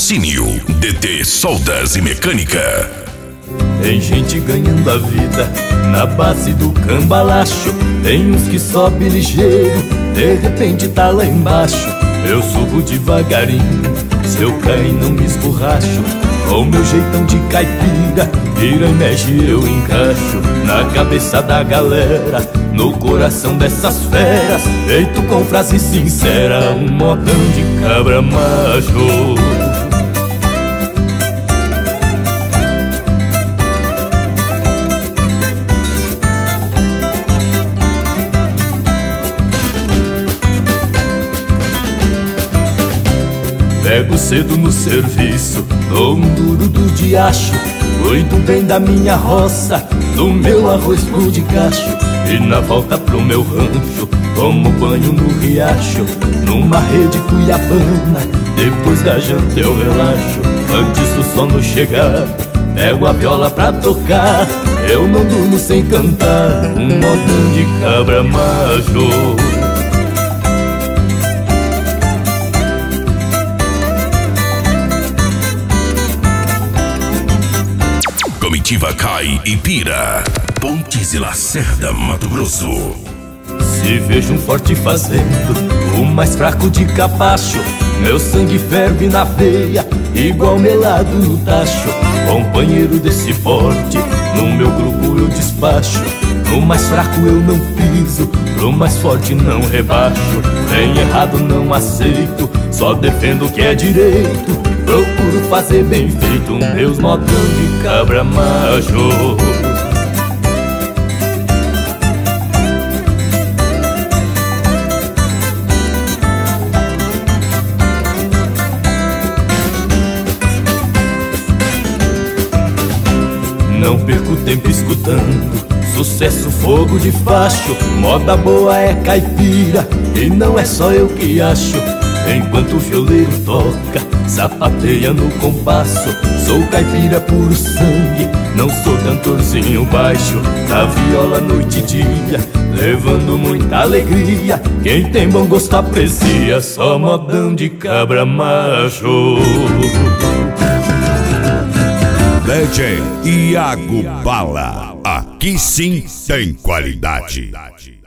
Patrocínio DT Soldas e Mecânica. Tem gente ganhando a vida na base do cambalacho. Tem uns que sobe ligeiro, de repente tá lá embaixo. Eu subo devagarinho, se eu cair não me esborracho. Com meu jeitão de caipira, vira e mexe eu encaixo na cabeça da galera, no coração dessas feras, feito com frase sincera, um modão de cabra macho. Pego cedo no serviço, dou um duro do diacho, cuido bem da minha roça, do meu arroz pão de cacho. E na volta pro meu rancho, tomo banho no riacho, numa rede cuiabana, depois da janta eu relaxo. Antes do sono chegar, pego a viola pra tocar, eu não durmo sem cantar, um modão de cabra macho. Comitiva Cai e Pira, Pontes e Lacerda, Mato Grosso. Se vejo um forte fazendo o mais fraco de capacho, meu sangue ferve na veia, igual melado no tacho. Companheiro desse forte, no meu grupo eu despacho. No mais fraco eu não piso, pro mais forte não rebaixo. Nem errado não aceito, só defendo o que é direito. Procuro fazer bem feito, meus modão de cabra macho. Não perco tempo escutando sucesso, fogo de facho. Moda boa é caipira e não é só eu que acho. Enquanto o violeiro toca, sapateia no compasso. Sou caipira puro sangue, não sou cantorzinho baixo. Da viola noite e dia, levando muita alegria. Quem tem bom gosto aprecia, só modão de cabra macho. DJ Iago Bala, aqui sim tem qualidade.